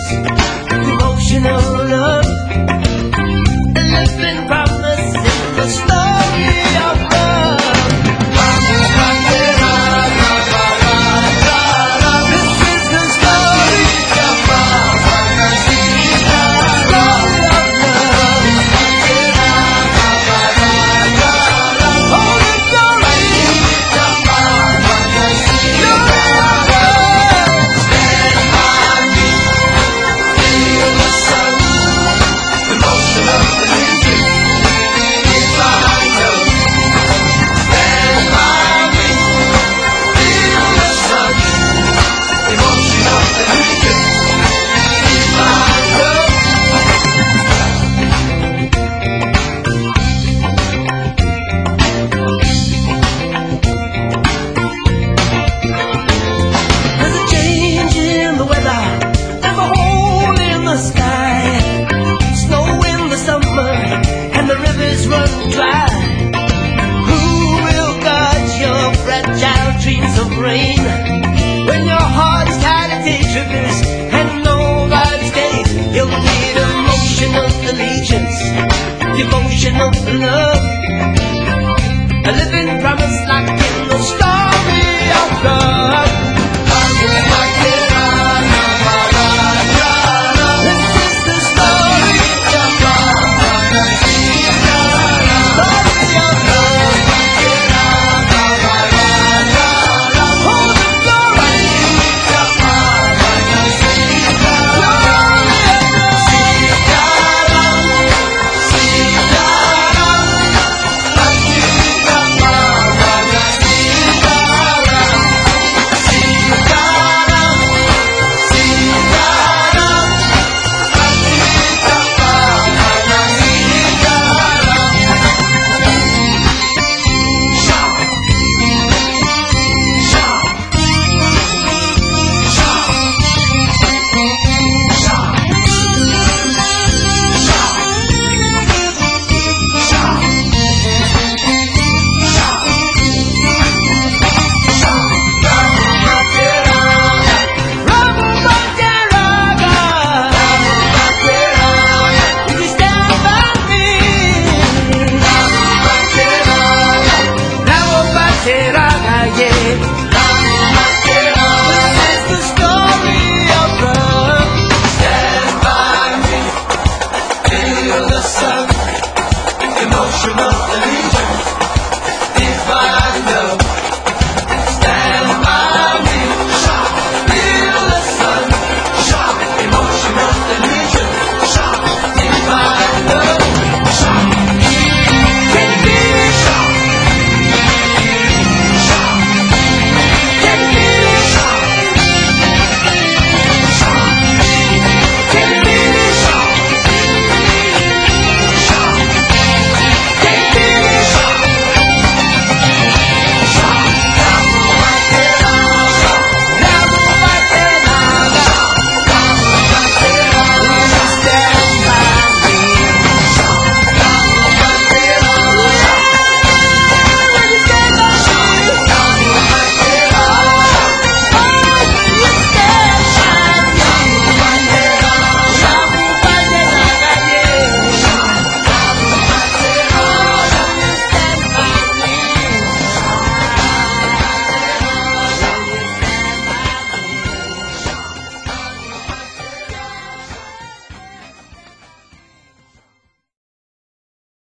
devotional love, a living promise in the story of love. This is the story of love, story of love. Oh, the story of There's a change in the weather, there's a hole in the sky, snow in the summer, and the rivers run dry. Who will guard your fragile dreams of rain when your heart is tired of daydreamers and nobody's days? You'll need emotional allegiance, devotional love, a living promise like